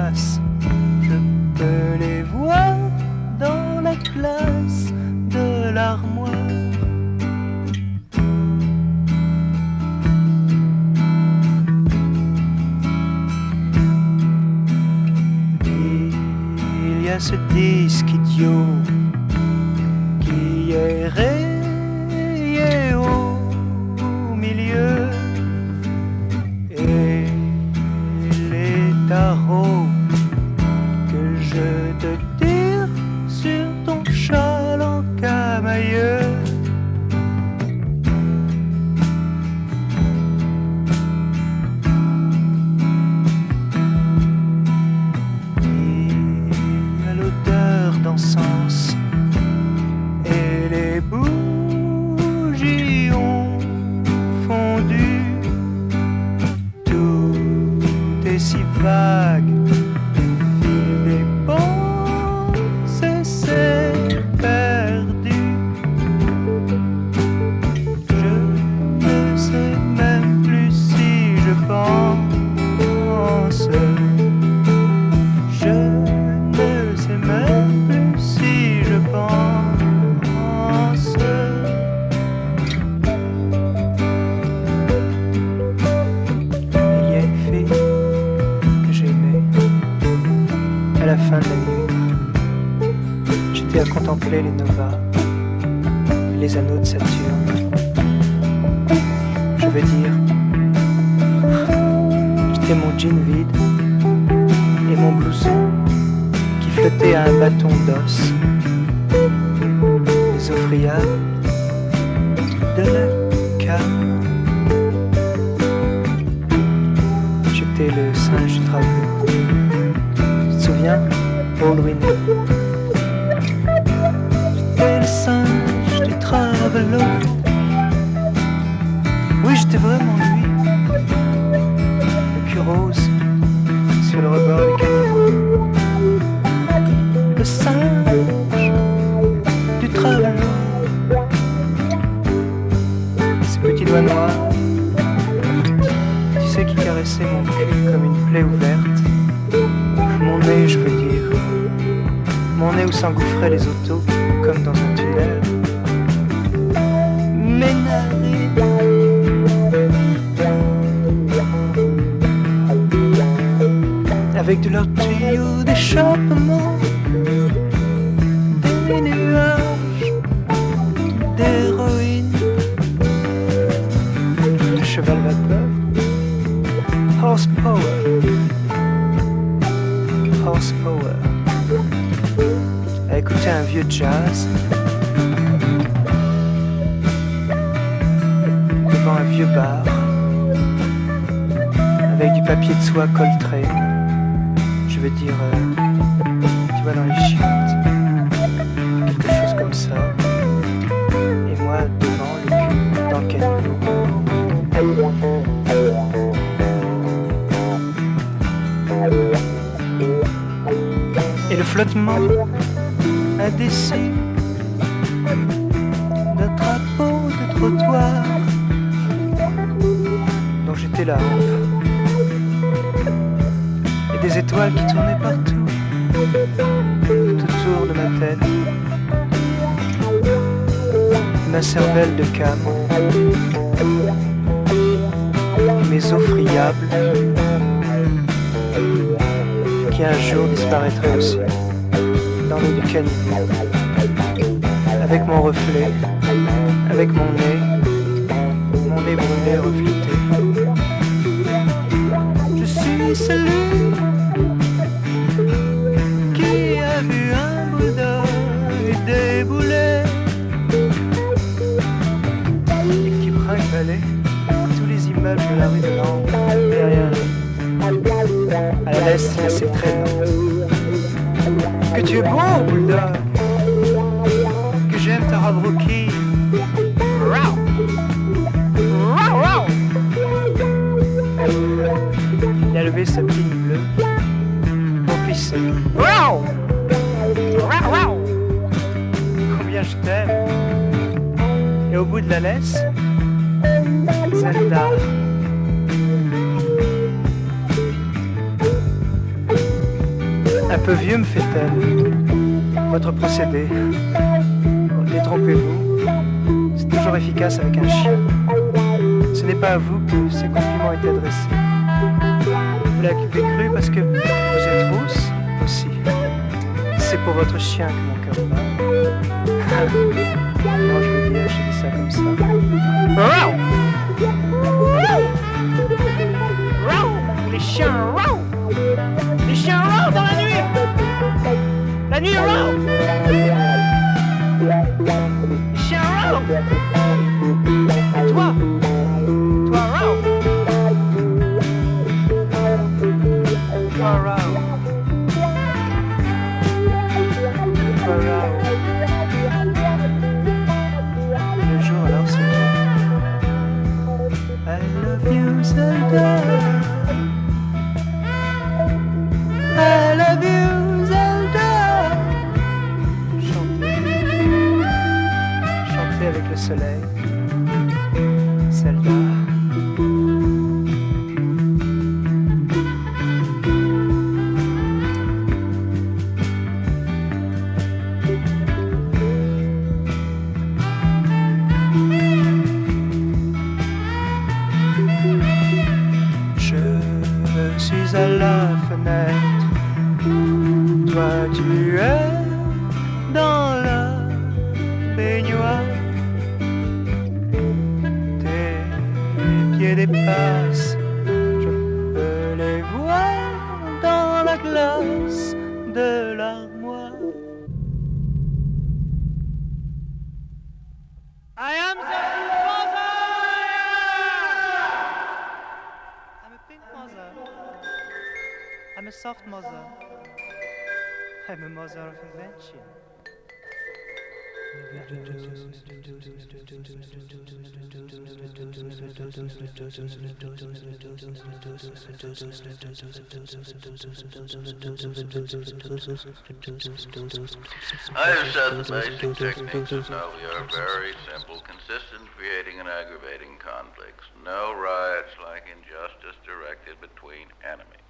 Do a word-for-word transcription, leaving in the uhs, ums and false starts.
face. Je peux les voir dans la glace de l'armoire. Il y a ce disque idiot qui est rayé au milieu et les tarots que je te tire sur ton châle en camailleux. Il y a l'odeur d'encens et les bougies ont fondu. Tout est si vague. À contempler les novas, les anneaux de Saturne. Je veux dire, j'étais mon jean vide et mon blouson qui flottait à un bâton d'os. Les eaux friables de la came. J'étais le singe du travelot. Tu te souviens, Baldwin? J'étais le singe du travelot. Oui, j'étais vraiment lui. Le cul rose sur le rebord du caniveau. Le singe du travelot. Ses petits doigts noirs, tu sais, qui caressaient mon cul comme une plaie ouverte. Mon nez, je veux dire. Mon nez où s'engouffraient les autos comme dans un tunnel. Mes narines, avec de leurs tuyaux d'échappement, des nuages d'héroïne, le cheval vapeur, horsepower, horsepower. À écouter un vieux jazz devant un vieux bar avec du papier de soie coltré. Je veux dire, euh, tu vois, dans les chiottes, quelque chose comme ça. Et moi devant, le cul dans le caniveau. Et le flottement indécis d'un drapeau de trottoir dont j'étais la hampe, et des étoiles qui tournaient partout, tout autour de ma tête, ma cervelle de cam, et mes eaux friables qui un jour disparaîtraient aussi dans l'eau du caniveau, avec mon reflet, avec mon nez, mon nez brûlé reflété. Je suis celui qui a vu un bulldog débouler et qui brinque-ballait tous les immeubles de la rue de Langres derrière lui. À la laisse assez traînante. Que tu es beau, bulldog, que j'aime ta robe rookie. Il a levé sa pigne bleue pour pisser. Combien je t'aime. Et au bout de la laisse, Zelda. Un peu vieux, me fait-elle. Votre procédé. Détrompez-vous. C'est toujours efficace avec un chien. Ce n'est pas à vous que ces compliments étaient adressés. Vous l'avez cru parce que vous êtes rousse aussi. C'est pour votre chien que mon cœur bat. Non, je veux dire, j'ai dit ça comme ça. Row! Row! Les chiens row! Les chiens row dans la nuit! La nuit row! Les chiens row! Et toi? Toi row! Toi row! Toi row! Le jour alors c'est I love you Zelda. I love you Zelda. Chantez. Chantez avec le soleil. Zelda. Je suis à la fenêtre, toi tu es dans la baignoire, tes pieds dépassent, je peux les voir dans la glace de l'armoire. I am the mother! I'm a pink mother. I'm a soft mother. I'm a mother of invention. I have said the basic techniques of nuclear are very simple, consistent, creating and aggravating conflicts. No riots like injustice directed between enemies.